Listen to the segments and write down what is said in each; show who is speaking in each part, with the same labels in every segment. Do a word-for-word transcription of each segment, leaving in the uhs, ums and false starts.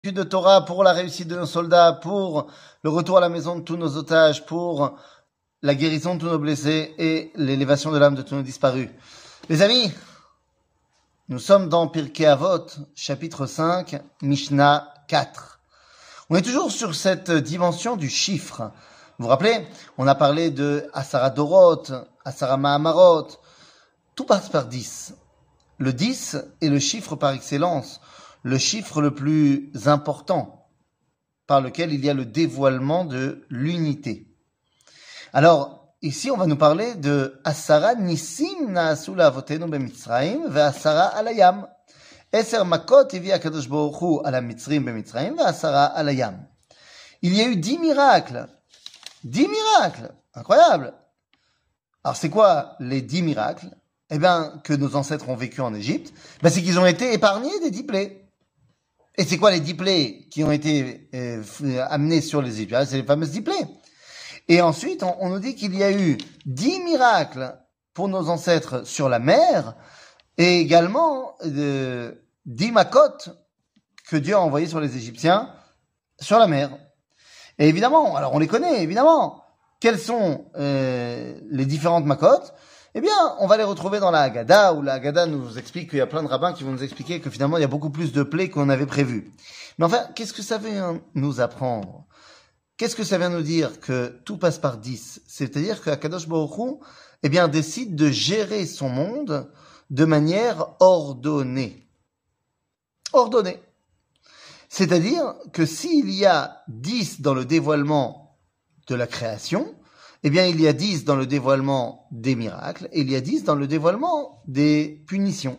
Speaker 1: de Torah, pour la réussite de nos soldats, pour le retour à la maison de tous nos otages, pour la guérison de tous nos blessés et l'élévation de l'âme de tous nos disparus. Les amis, nous sommes dans Pirkei Avot, chapitre cinq, Mishnah quatre. On est toujours sur cette dimension du chiffre. Vous vous rappelez, on a parlé de Asara Dorot, Asara Mahamarot. Tout passe par dix. Le dix est le chiffre par excellence, le chiffre le plus important, par lequel il y a le dévoilement de l'unité. Alors, ici, on va nous parler de Asara Nisim Naasu La'avotenu B'Mitzrayim ve'Asara Alayam. Eser Makot Evi HaKadosh Baruch Hu Ala Mitzrim B'Mitzrayim ve'Asara Alayam. Il y a eu dix miracles. Dix miracles. Incroyable. Alors, c'est quoi les dix miracles? Eh bien, que nos ancêtres ont vécu en Égypte, ben, c'est qu'ils ont été épargnés des dix plaies. Et c'est quoi les dix plaies qui ont été euh, amenées sur les Égyptiens? C'est les fameuses dix plaies. Et ensuite, on, on nous dit qu'il y a eu dix miracles pour nos ancêtres sur la mer, et également euh, dix makotes que Dieu a envoyées sur les Égyptiens sur la mer. Et évidemment, alors on les connaît, évidemment. Quelles sont euh, les différentes makotes? Eh bien, on va les retrouver dans la Haggadah, où la Haggadah nous explique qu'il y a plein de rabbins qui vont nous expliquer que finalement, il y a beaucoup plus de plaies qu'on avait prévu. Mais enfin, qu'est-ce que ça vient nous apprendre? Qu'est-ce que ça vient nous dire que tout passe par dix? C'est-à-dire que Akadosh Baruch Hu, eh bien, décide de gérer son monde de manière ordonnée. Ordonnée. C'est-à-dire que s'il y a dix dans le dévoilement de la création, eh bien, il y a dix dans le dévoilement des miracles, et il y a dix dans le dévoilement des punitions.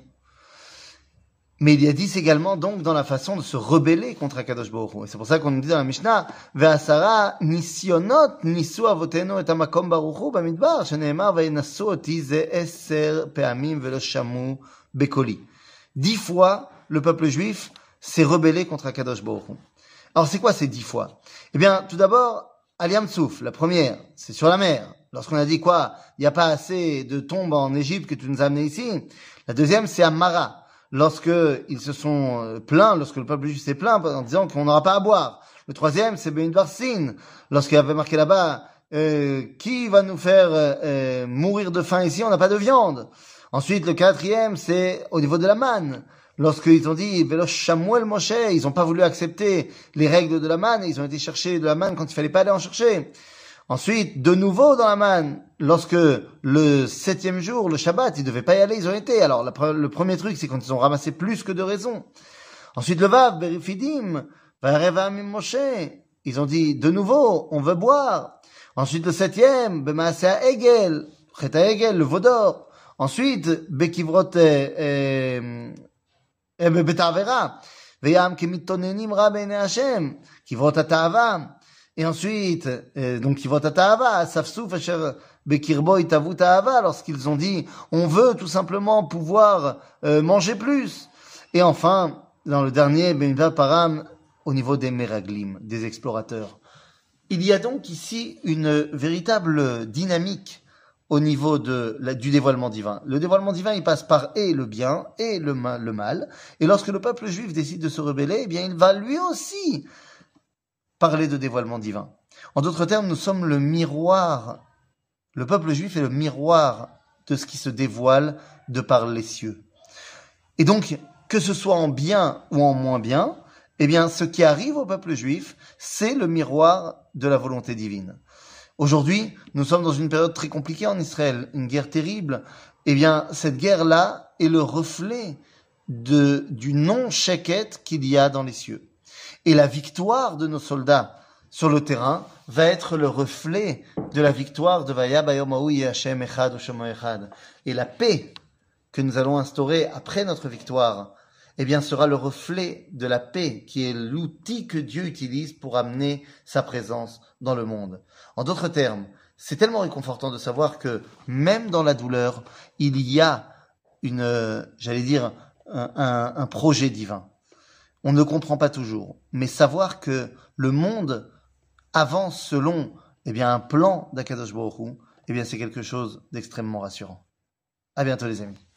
Speaker 1: Mais il y a dix également, donc, dans la façon de se rebeller contre Akadosh Baruch Hu. Et c'est pour ça qu'on nous dit dans la Mishnah, Ve'asara nisionot nisu avotenu et hamakom baruch hu bamidbar, sheneemar ve'inasu oti ze eser pe'amim ve'lo shamu bekoli. Dix fois, le peuple juif s'est rebellé contre Akadosh Baruch Hu. Alors, c'est quoi ces dix fois? Eh bien, tout d'abord, Al-Yam Souf, la première, c'est sur la mer. Lorsqu'on a dit quoi? Il n'y a pas assez de tombes en Égypte que tu nous as amené ici. La deuxième, c'est à Mara. Lorsque ils se sont plaints, lorsque le peuple juif s'est plaint en disant qu'on n'aura pas à boire. Le troisième, c'est Be'indvar Sin. Lorsqu'il y avait marqué là-bas, euh, qui va nous faire euh, mourir de faim ici? On n'a pas de viande. Ensuite, le quatrième, c'est au niveau de la manne. Lorsqu'ils ont dit Velo Shamuel Moshe, ils n'ont pas voulu accepter les règles de la manne, ils ont été chercher de la manne quand il fallait pas aller en chercher. Ensuite, de nouveau dans la manne, lorsque le septième jour, le Shabbat, ils devaient pas y aller, ils ont été. Alors, la, le premier truc, c'est quand ils ont ramassé plus que de raisons. Ensuite, le Vav, Berifidim, Varevamim Moshe, ils ont dit, de nouveau, on veut boire. Ensuite, le septième, Bemaasea Egel, Cheta Egel, le veau d'or. Ensuite, Bekivrot, euh, Betavera, Veyam Kemitonenim Ra Beine Hashem, Kivrot Atava. Et ensuite, euh, donc Kivrot Atava, Safsouf Asher Bekirbo Itavu Ta'ava, lorsqu'ils ont dit, on veut tout simplement pouvoir euh, manger plus. Et enfin, dans le dernier, Benva Param, au niveau des Meraglim, des explorateurs. Il y a donc ici une véritable dynamique au niveau de la, du dévoilement divin. Le dévoilement divin, il passe par et le bien et le mal, le mal. Et lorsque le peuple juif décide de se rebeller, eh bien, il va lui aussi parler de dévoilement divin. En d'autres termes, nous sommes le miroir. Le peuple juif est le miroir de ce qui se dévoile de par les cieux. Et donc, que ce soit en bien ou en moins bien, eh bien, ce qui arrive au peuple juif, c'est le miroir de la volonté divine. Aujourd'hui, nous sommes dans une période très compliquée en Israël, une guerre terrible. Eh bien, cette guerre-là est le reflet de, du non-sheket qu'il y a dans les cieux. Et la victoire de nos soldats sur le terrain va être le reflet de la victoire de Vaya Bayom Hahu Yeh Hashem Echad U'Shemo Echad. Et la paix que nous allons instaurer après notre victoire, eh bien, sera le reflet de la paix qui est l'outil que Dieu utilise pour amener sa présence dans le monde. En d'autres termes, c'est tellement réconfortant de savoir que même dans la douleur, il y a une, euh, j'allais dire, un, un, un projet divin. On ne comprend pas toujours, mais savoir que le monde avance selon, eh bien, un plan d'Akadosh Baruch Hu, eh bien, c'est quelque chose d'extrêmement rassurant. À bientôt, les amis.